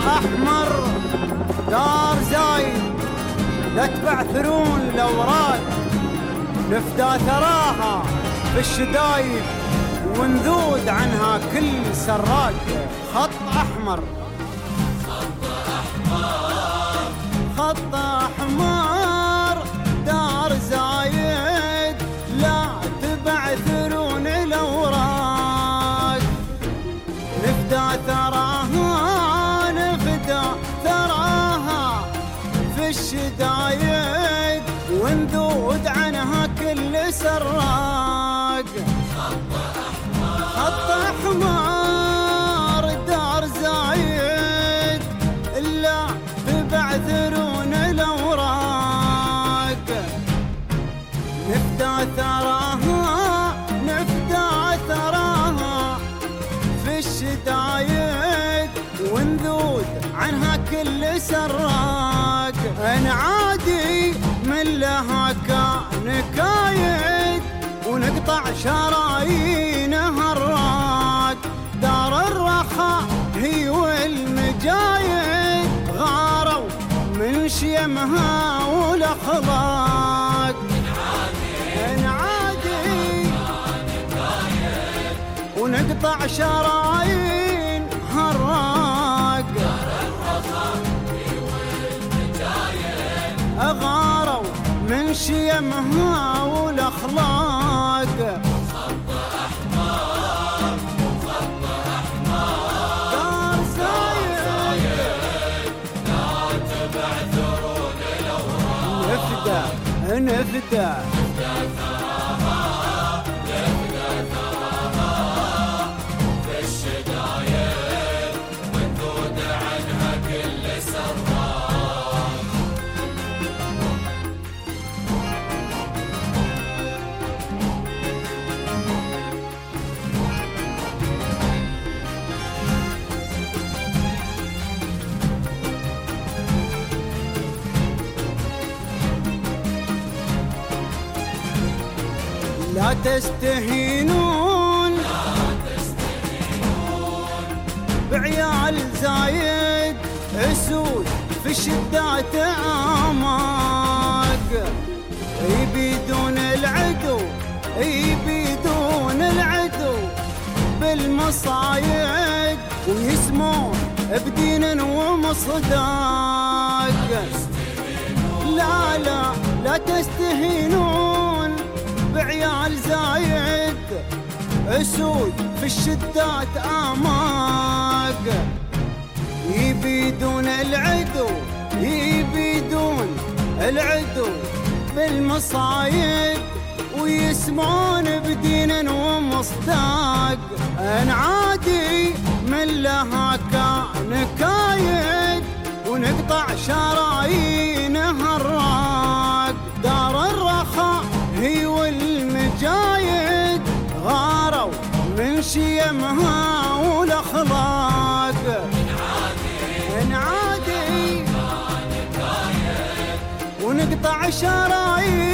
أحمر دار زايد لا تبعثرون الأوراق، نفدا ثراها في الشدايد ونذود عنها كل سراق. خط أحمر خط أحمر دار زايد لا تبعثرون الأوراق، نفدا ثراها نفدا ثراها في الشدايد ونذود عنها كل سراق. خط أحمر دار زايد لا تبعثرون الأوراق، نفدا ثراها نفدا ثراها في الشدايد ونذود عنها كل سراق. أنا عادي من لها كان كايد ونقطع شرايينها الراق، دار الرخاء هي والمجايد غاروا من شيمها والأخلاق. عادي ونقطع شرايين هالراق، غاروا من شيمها والأخلاق. خط أحمر خط أحمر دار زايد لا تبعثرون الأوراق، نفدا نفدا ثراها في الشدايد ونذود عنها كل سراق. لا تستهينون بعيال زايد اسود في الشدات اعماق، يبيدون العدو يبيدون العدو بالمصايد ويسمون بدين ومصداق. لا لا لا تستهينون بعيال زايد اسود في الشدات اعماق، يبيدون العدو يبيدون العدو بالمصايد ويسمعون بدين ومصداق. أنا عادي من لها كان كايد ونقطع شرايينها الراق، دار الرخاء هي والمجايد غاروا من شيمها والأخلاق. عادي ونقطع شرايين